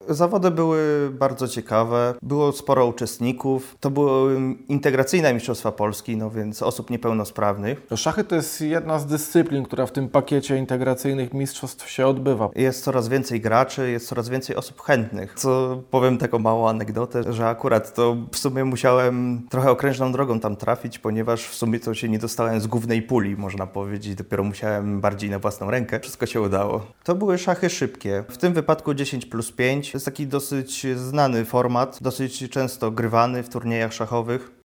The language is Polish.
Zawody były bardzo ciekawe, było sporo uczestników. To były integracyjne Mistrzostwa Polski, no więc osób niepełnosprawnych. Szachy to jest jedna z dyscyplin, która w tym pakiecie integracyjnych mistrzostw się odbywa. Jest coraz więcej graczy, jest coraz więcej osób chętnych. Co powiem taką małą anegdotę, że akurat to w sumie musiałem trochę okrężną drogą tam trafić, ponieważ w sumie to się nie dostałem z głównej puli, można powiedzieć. Dopiero musiałem bardziej na własną rękę. Wszystko się udało. To były szachy szybkie. W tym wypadku 10+5. To jest taki dosyć znany format, dosyć często grywany w turniejach szachowych.